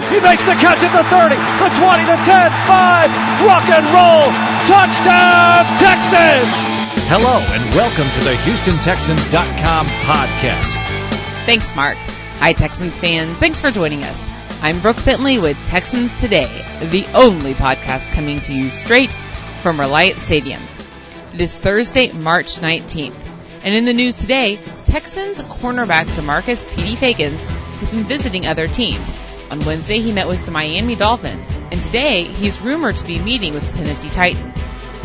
He makes the catch at the 30, the 20, the 10, 5. Rock and roll. Touchdown, Texans. Hello, and welcome to the HoustonTexans.com podcast. Thanks, Mark. Hi, Texans fans. Thanks for joining us. I'm Brooke Bentley with Texans Today, the only podcast coming to you straight from Reliant Stadium. It is Thursday, March 19th. And in the news today, Texans cornerback DeMarcus Petey Fagans has been visiting other teams. On Wednesday, he met with the Miami Dolphins, and today he's rumored to be meeting with the Tennessee Titans.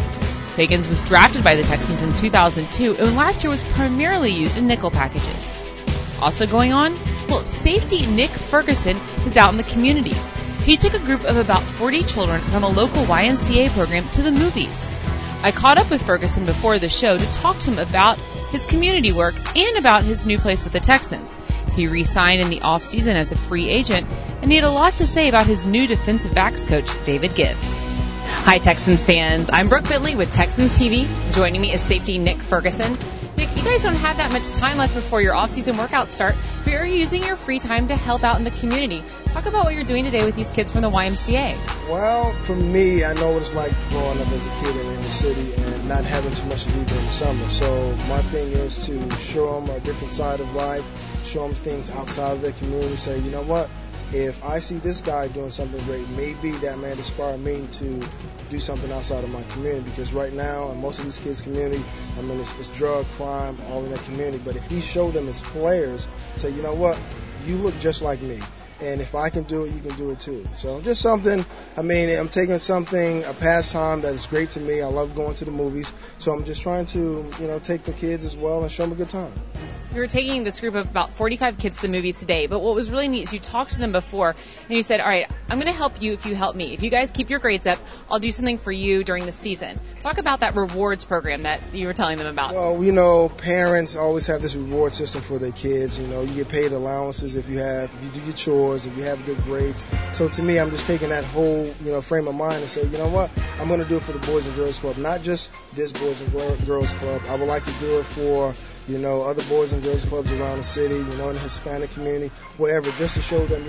Fagans was drafted by the Texans in 2002, and last year was primarily used in nickel packages. Also going on, safety Nick Ferguson is out in the community. He took a group of about 40 children from a local YMCA program to the movies. I caught up with Ferguson before the show to talk to him about his community work and about his new place with the Texans. He re-signed in the offseason as a free agent, and he had a lot to say about his new defensive backs coach, David Gibbs. Hi, Texans fans. I'm Brooke Bentley with Texans TV. Joining me is safety Nick Ferguson. Nick, you guys don't have that much time left before your off-season workouts start, but you're using your free time to help out in the community. Talk about what you're doing today with these kids from the YMCA. Well, for me, I know what it's like growing up as a kid in the city and not having too much to do during the summer. So my thing is to show them a different side of life, show them things outside of their community, say, you know what? If I see this guy doing something great, maybe that man inspired me to do something outside of my community. Because right now, in most of these kids' community, I mean, it's drug, crime, all in that community. But if he showed them as players, say, you know what, you look just like me. And if I can do it, you can do it too. So just something, I mean, I'm taking something, a pastime that is great to me. I love going to the movies. So I'm just trying to, take the kids as well and show them a good time. You were taking this group of about 45 kids to the movies today, but what was really neat is you talked to them before, and you said, all right, I'm going to help you if you help me. If you guys keep your grades up, I'll do something for you during the season. Talk about that rewards program that you were telling them about. Well, parents always have this reward system for their kids. You get paid allowances if you do your chores, if you have good grades. So to me, I'm just taking that whole, frame of mind and say, you know what, I'm going to do it for the Boys and Girls Club, not just this Boys and Girls Club. I would like to do it for other Boys and Girls Clubs around the city, in the Hispanic community, wherever, just to show them,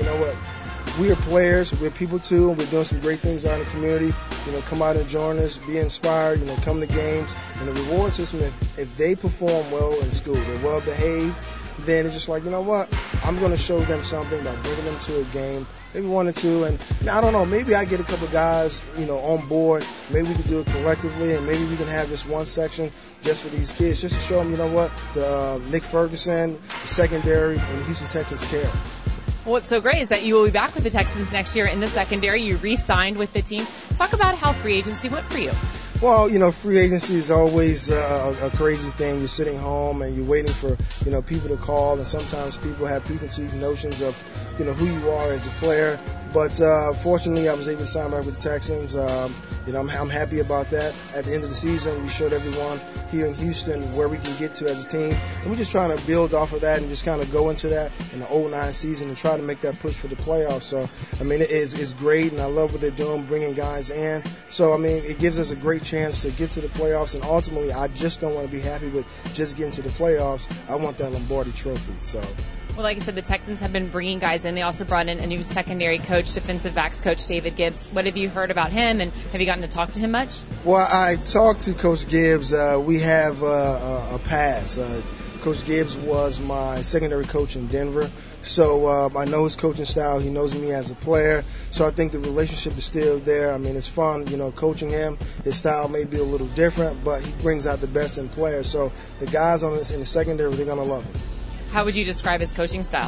we are players, we're people too, and we're doing some great things out in the community. Come out and join us, be inspired, come to games. And the reward system, if they perform well in school, they're well behaved, then it's just like, I'm going to show them something by bringing them to a game, maybe 1 or 2. And I don't know, maybe I get a couple guys, on board. Maybe we can do it collectively, and maybe we can have just one section just for these kids, just to show them, the Nick Ferguson, the secondary, and the Houston Texans care. What's so great is that you will be back with the Texans next year in the secondary. You re-signed with the team. Talk about how free agency went for you. Well, free agency is always a crazy thing. You're sitting home and you're waiting for, people to call, and sometimes people have preconceived notions of, who you are as a player. But fortunately, I was able to sign back with the Texans. I'm happy about that. At the end of the season, we showed everyone here in Houston where we can get to as a team. And we're just trying to build off of that and just kind of go into that in the 2009 season and try to make that push for the playoffs. So, it's great, and I love what they're doing, bringing guys in. So, it gives us a great chance to get to the playoffs. And ultimately, I just don't want to be happy with just getting to the playoffs. I want that Lombardi trophy. So. Well, like I said, the Texans have been bringing guys in. They also brought in a new secondary coach, defensive backs coach, David Gibbs. What have you heard about him, and have you gotten to talk to him much? Well, I talked to Coach Gibbs. We have a pass. Coach Gibbs was my secondary coach in Denver. So I know his coaching style. He knows me as a player. So I think the relationship is still there. It's fun, coaching him. His style may be a little different, but he brings out the best in players. So the guys in the secondary, they're going to love him. How would you describe his coaching style?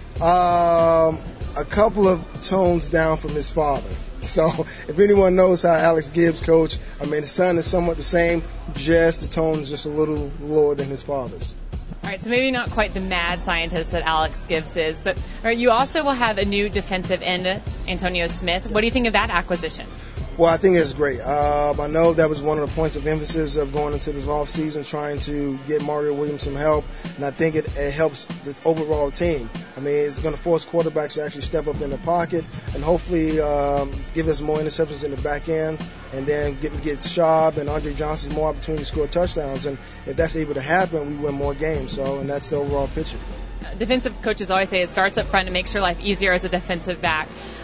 A couple of tones down from his father. So if anyone knows how Alex Gibbs coached, his son is somewhat the same, just the tone is just a little lower than his father's. All right, so maybe not quite the mad scientist that Alex Gibbs is, but you also will have a new defensive end, Antonio Smith. What do you think of that acquisition? Well, I think it's great. I know that was one of the points of emphasis of going into this offseason, trying to get Mario Williams some help, and I think it helps the overall team. It's going to force quarterbacks to actually step up in the pocket and hopefully give us more interceptions in the back end, and then get Schaub and Andre Johnson more opportunity to score touchdowns. And if that's able to happen, we win more games. And that's the overall picture. Defensive coaches always say it starts up front and makes your life easier as a defensive back.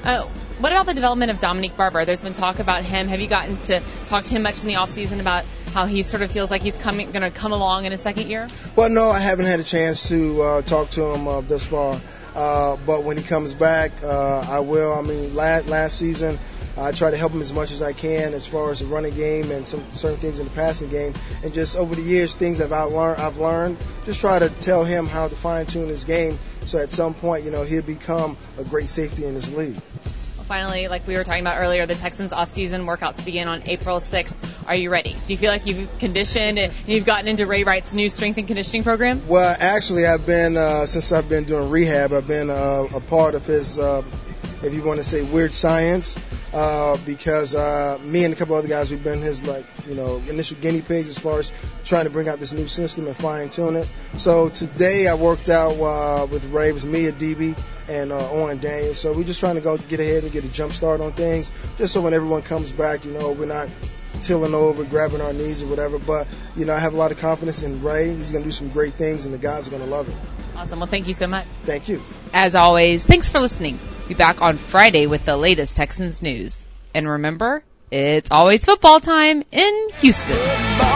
What about the development of Dominique Barber? There's been talk about him. Have you gotten to talk to him much in the offseason about how he sort of feels like he's going to come along in his second year? Well, no, I haven't had a chance to talk to him thus far. But when he comes back, I will. I mean, last season, I try to help him as much as I can as far as the running game and some certain things in the passing game. And just over the years, things I've learned, just try to tell him how to fine-tune his game so at some point, he'll become a great safety in this league. Finally, like we were talking about earlier, the Texans off-season workouts begin on April 6th. Are you ready? Do you feel like you've conditioned and you've gotten into Ray Wright's new strength and conditioning program? Well, actually, I've been, since I've been doing rehab, I've been a part of his, if you want to say, weird science, because me and a couple other guys, we've been his, initial guinea pigs as far as trying to bring out this new system and fine-tune it. So today I worked out with Ray. It was me, a DB, and Owen Daniels. So we're just trying to go get ahead and get a jump start on things, just so when everyone comes back, we're not tilling over, grabbing our knees or whatever. But, I have a lot of confidence in Ray. He's going to do some great things, and the guys are going to love it. Awesome. Well, thank you so much. Thank you. As always, thanks for listening. Be back on Friday with the latest Texans news. And remember, it's always football time in Houston.